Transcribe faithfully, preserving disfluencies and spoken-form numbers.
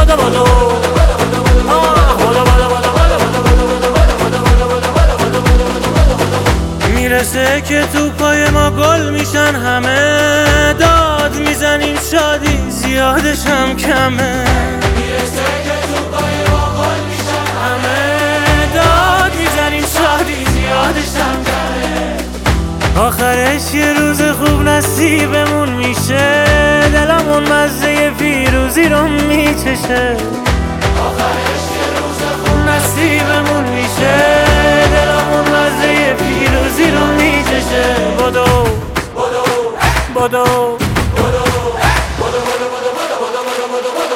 بدو بدو میرسه که تو پای ما گل میشن همه، داد میزنیم شادی زیادش هم کمه. میرسه که تو پای ما گل میشن همه، داد میزنیم شادی زیادش هم کمه. آخرش یه روز خوب نصیبمون میشه، دلمون مزه پیروزی رو میچشه. آخرش یه روز خوب نصیبمون میشه، دلمون مزه پیروزی رو میچشه. بدو بدو بدو بدو بدو بدو بدو بدو بدو بدو بدو